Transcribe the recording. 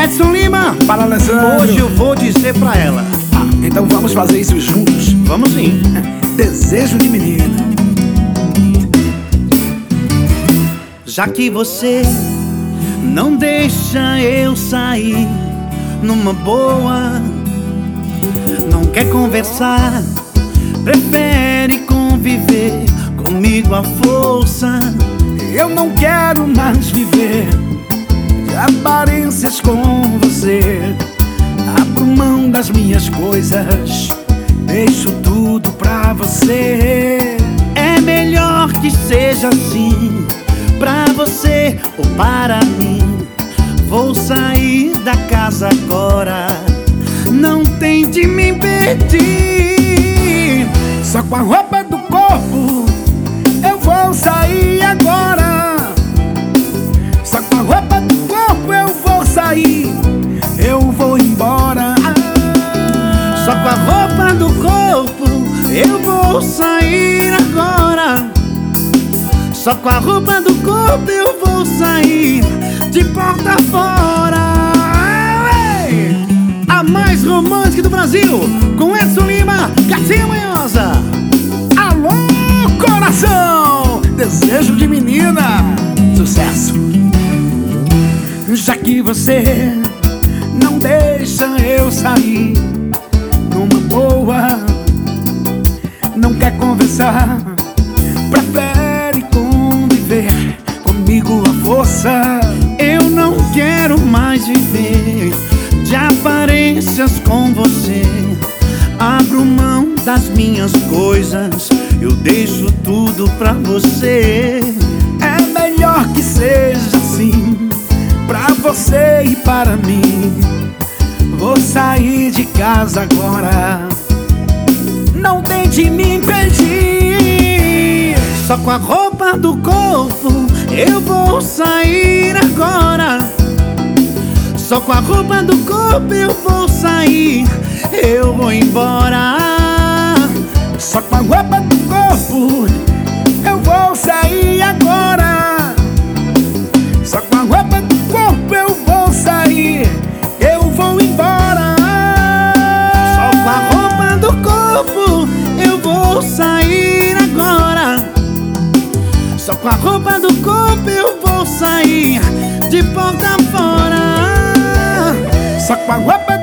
Edson Lima. Fala, Alessandro. Hoje eu vou dizer pra ela. Então vamos fazer isso juntos. Vamos sim. Desejo de menina. Já que você não deixa eu sair numa boa, não quer conversar, prefere conviver comigo à força. Eu não quero mais viver de aparências com você. Abro mão das minhas coisas, deixo tudo pra você. É melhor que seja assim, pra você ou para mim. Vou sair da casa agora, não tente me impedir. Só com a roupa do corpo eu vou sair agora. Só com a roupa do corpo eu vou sair, eu vou embora. Só com a roupa do corpo eu vou sair agora. Só com a roupa do corpo eu vou sair de porta fora. A mais romântica do Brasil, com Edson Lima, Gatinha Manhosa. Alô, coração! Desejo de menina. Sucesso. Já que você não deixa eu sair numa boa, não quer conversar, prefere conviver comigo à força. Eu não quero mais viver de aparências com você. Abro mão das minhas coisas, eu deixo tudo pra você. É melhor que seja assim, pra você e para mim. Vou sair de casa agora, não tente me impedir. Só com a roupa do corpo eu vou sair agora. Só com a roupa do corpo eu vou sair, eu vou embora. Só com a roupa do corpo eu vou sair agora. Só com a roupa do corpo eu vou sair, eu vou embora. Só com a roupa do corpo eu vou sair agora. Só com a roupa do corpo eu vou sair de porta fora. Só com a roupa